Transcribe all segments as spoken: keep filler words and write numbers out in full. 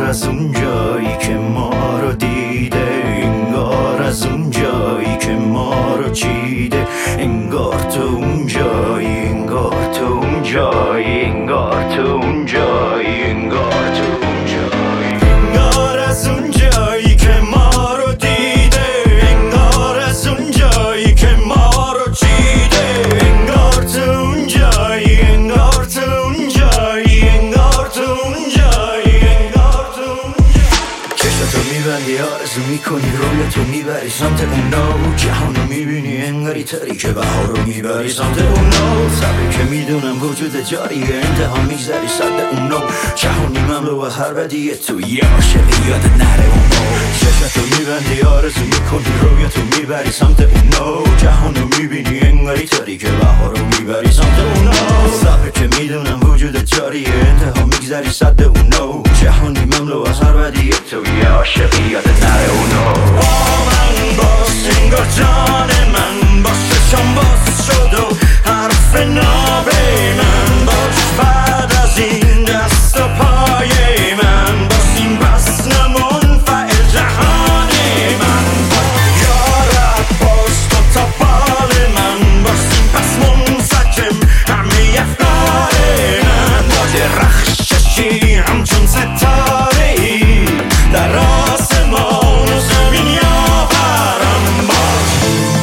از اون جایی که ما رو دیده، انگار از اون جایی که ما رو چیده، انگار تو اون جایی، انگار تو اون جایی، انگار تو اون جایی، انگار تو اون جایی، انگار از اون جایی که ما رو دیده، انگار از اون جایی که ما رو چیده، انگار تو اون جایی، انگار تو اون جایی، انگار تو اون جایی، انگار تو اون جایی. چشتو میبندی آرزو میکنی رویتو میبری سمت اون نو، جهانو میبینی انگاری تری که بهار رو میبری سمت اون نو، صبری که میدونم وجود جاریه انتها میگذری صد اون نو، جهانی مملو از هر بدیه تو یه عاشقی یاد نره اون نو، چشتو میبندی آرزو میکنی رویتو میبری سمت اون نو، جهانو میبینی انگاری تری که بهار رو میبری سمت اون نو، صبری که میدونم وجود جاریه انتها میگذری صد اون نو، جهانی مملو از هر بدیه تو یه عاشقی یاد نره اون نو. با من باش انگار جان من باش چشم باز شد و حرف نابه من باش، بعد از این دست و پای من باش، این پس نمنفعل جهان من باش، یارت باش تو تا بال من باش، این پس منسجم همه افکار من باش، رخششی همچون ستاره ای در آسمان و زمین یاورم باش.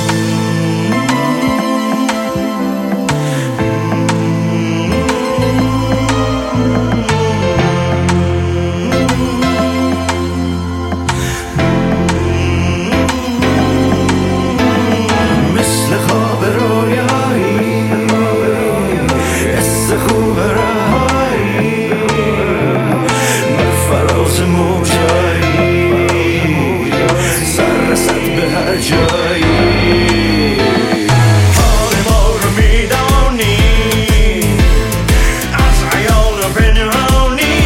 مثل خواب رویایی، حس خوب رهایی، بر فراز موجایی، سر رسد به هر جایی، حال ما رو میدانی از عیان و پنهانی،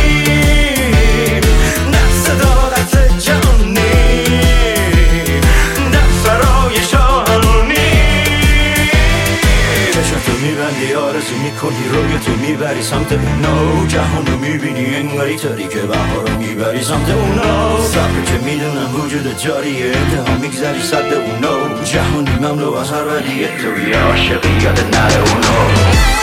در صداقت جانی، در سرای شاهانی، چشمتو میبندی آرزو میکنی رویتو میبری سمت اون نو، جهانو میبینی انگاری تری که بهار رو میبری سمت اون نو، صبر که میدونم وجود جاریه انتها میگذری صد اون نو، جهانی مملو از هر بدیه تو یه عاشقی یاد نره اون نو.